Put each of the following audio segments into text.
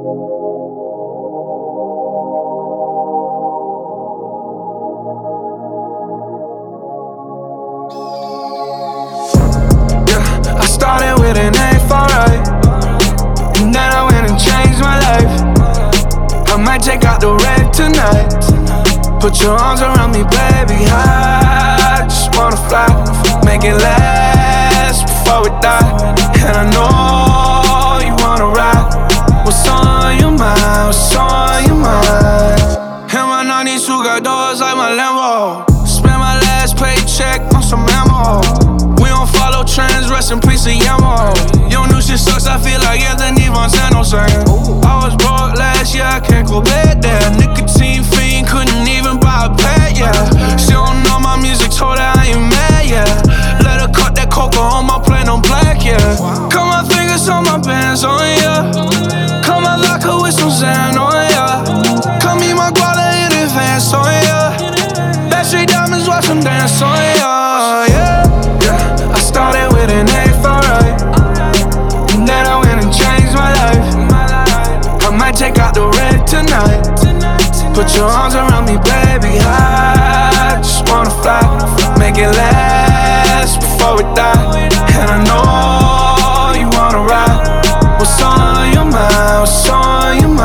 Yeah, I started with an A for right, and then I went and changed my life. I might take out the red tonight. Put your arms around me, baby. I just wanna fly, make it last before we die. And I know you wanna ride. What's on your mind? What's on your mind? And my 90s jugadores like my Lambo. Spend my last paycheck on some ammo. We don't follow trends, rest in peace to Yamo. Your new shit sucks, I feel like Anthony Montano saying I was broke last year, I can't go back there. Nicotine fiend, couldn't even buy a pad, yeah. She don't know my music, told her I ain't mad, yeah. Let her cut that coca on my plane on black, yeah. Cut my fingers on my bands, oh yeah. Cut my locker with some Zan, oh yeah. Cut me my guala in advance, oh yeah. Backstreet Diamonds, watch them dance, oh yeah, yeah. I started with an A for right, and then I went and changed my life. I might take out the red tonight. Put your arms around me, baby. I just wanna fly, make it last before we die. And I know you wanna ride. What's on your mind? What's on your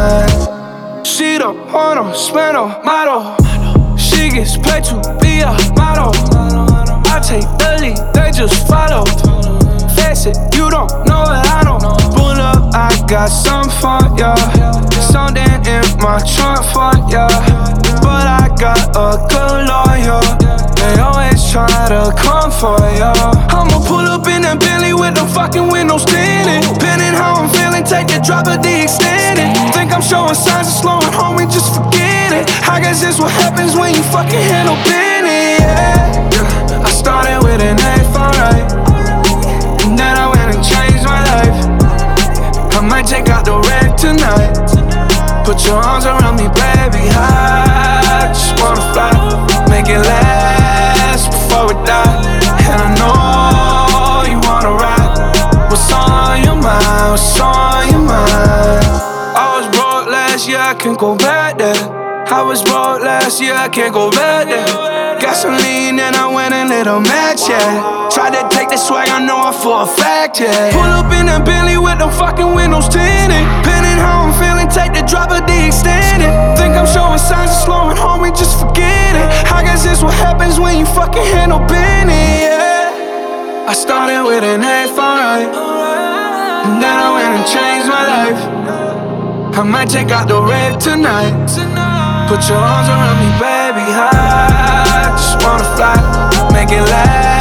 mind? She don't wanna spend a model. She gets paid to be a model. I take the lead, they just follow. Face it, you don't know what I don't. Pull up, I got some for ya. Something in my trunk for ya. But I got a good lawyer. They always try to come for ya. I'ma pull up in that Bentley with the fucking windows tinted. Depending how I'm feeling, take a drop of the extended. Think I'm showing signs of slowing, homie, just forget it. I guess that's what happens when you fucking handle business, yeah. I started with an A for right, and then I went and changed my life. I might take out the red tonight. Put your arms around me, baby. I just wanna fly, make it last before we die. And I know you wanna ride. What's on your mind? What's on your mind? I was broke last year, I can't go back there. I was broke last year, I can't go back there. Gasoline and I went and lit a match, yeah. Tried to take the swag, I know it for a fact, yeah. Pull up in that Bentley with them fucking windows tinted. Depending how I'm feeling, take the drop of the extended. Think I'm showing signs of slowing, homie, just forget it. I guess that's what happens when you fucking handle business, yeah. I started with an A for right, and then I went and changed my life. I might take out the red tonight. Put your arms around me, baby. I just wanna fly, make it last